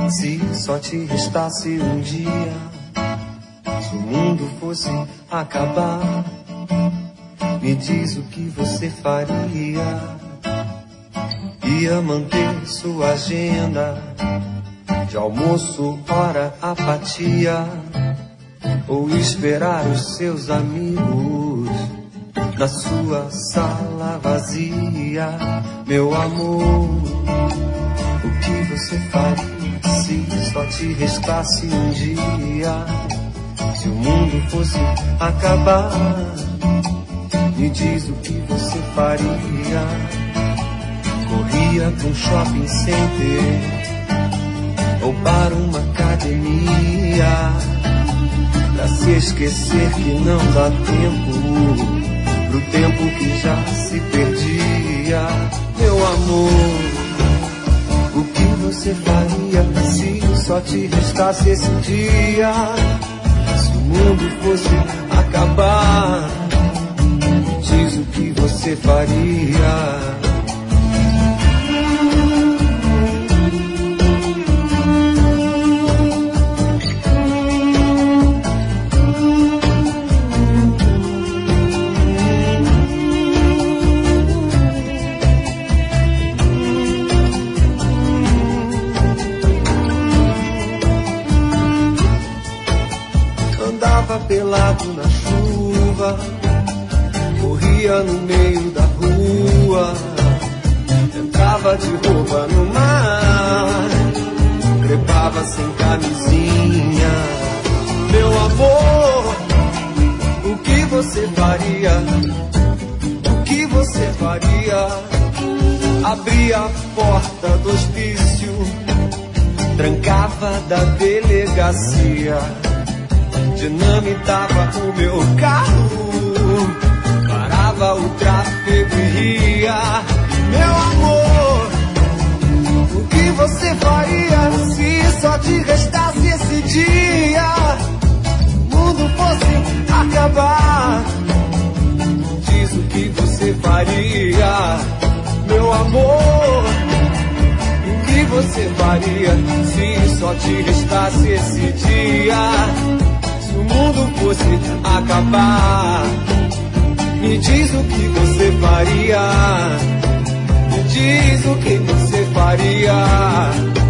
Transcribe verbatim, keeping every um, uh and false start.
Se só te restasse um dia, se o mundo fosse acabar, me diz o que você faria. Ia manter sua agenda de almoço, hora, apatia, ou esperar os seus amigos na sua sala vazia. Meu amor, o que você faria se só te restasse um dia? Se o mundo fosse acabar, me diz o que você faria. Corria pra um shopping center ou para uma academia, pra se esquecer que não dá tempo pro tempo que já se perdia. Meu amor, o que você faria se só te restasse esse dia? Se o mundo fosse acabar, me diz o que você faria. Pelado na chuva, corria no meio da rua, entrava de roupa no mar, trepava sem camisinha. Meu amor, o que você faria? O que você faria? Abria a porta do hospício, trancava da delegacia, dinamitava o meu carro, parava o tráfego e ria. Meu amor, o que você faria se só te restasse esse dia? O mundo fosse acabar, diz o que você faria. Meu amor, o que você faria se só te restasse esse dia? Se o mundo fosse acabar, me diz o que você faria. Me diz o que você faria.